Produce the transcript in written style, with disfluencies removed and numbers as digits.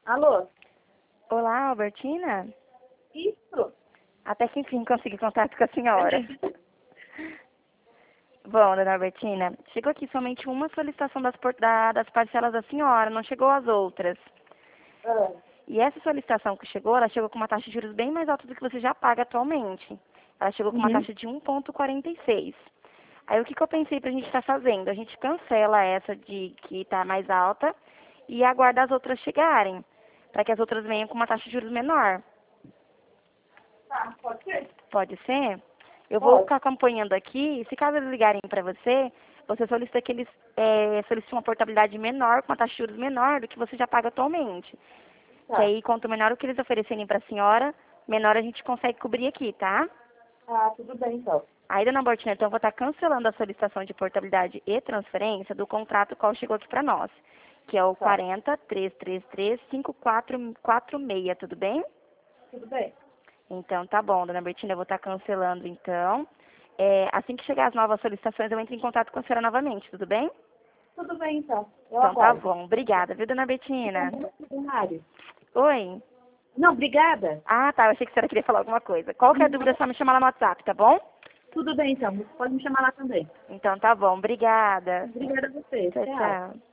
Alô? Olá, Albertina? Isso? Até que enfim consegui contato com a senhora. Bom, dona Albertina, chegou aqui somente uma solicitação das parcelas da senhora, não chegou as outras. Ah, E essa solicitação que chegou, ela chegou com uma taxa de juros bem mais alta do que você já paga atualmente. Ela chegou com uma uhum. taxa de 1,46. Aí o que, que eu pensei pra gente estar fazendo? A gente cancela essa de que está mais alta e aguarda as outras chegarem, para que as outras venham com uma taxa de juros menor. Tá, pode ser? Pode ser? Eu vou Pode. ficar acompanhando aqui. Se caso eles ligarem para você, você solicita que eles solicitem uma portabilidade menor, com uma taxa de juros menor do que você já paga atualmente. Que Tá. aí, quanto menor o que eles oferecerem para a senhora, menor a gente consegue cobrir aqui, tá? Ah, tudo bem então. Aí, dona Bortina, então eu vou estar cancelando a solicitação de portabilidade e transferência do contrato qual chegou aqui para nós, que é o Tá. 40.333.5446, tudo bem? Tudo bem. Então, tá bom, dona Bertina, eu vou estar cancelando, então. Assim que chegar as novas solicitações, eu entro em contato com a senhora novamente, tudo bem? Tudo bem então. Eu Então, tá aguardo. bom. Obrigada, viu, dona Então, Bertina? Mário. Oi? Não, obrigada. Ah, tá, eu achei que a senhora queria falar alguma coisa. Qualquer dúvida, é só me chamar lá no WhatsApp, tá bom? Tudo bem então. Você pode me chamar lá também. Então, tá bom. Obrigada. Obrigada a você. Tchau, Tchau. tchau.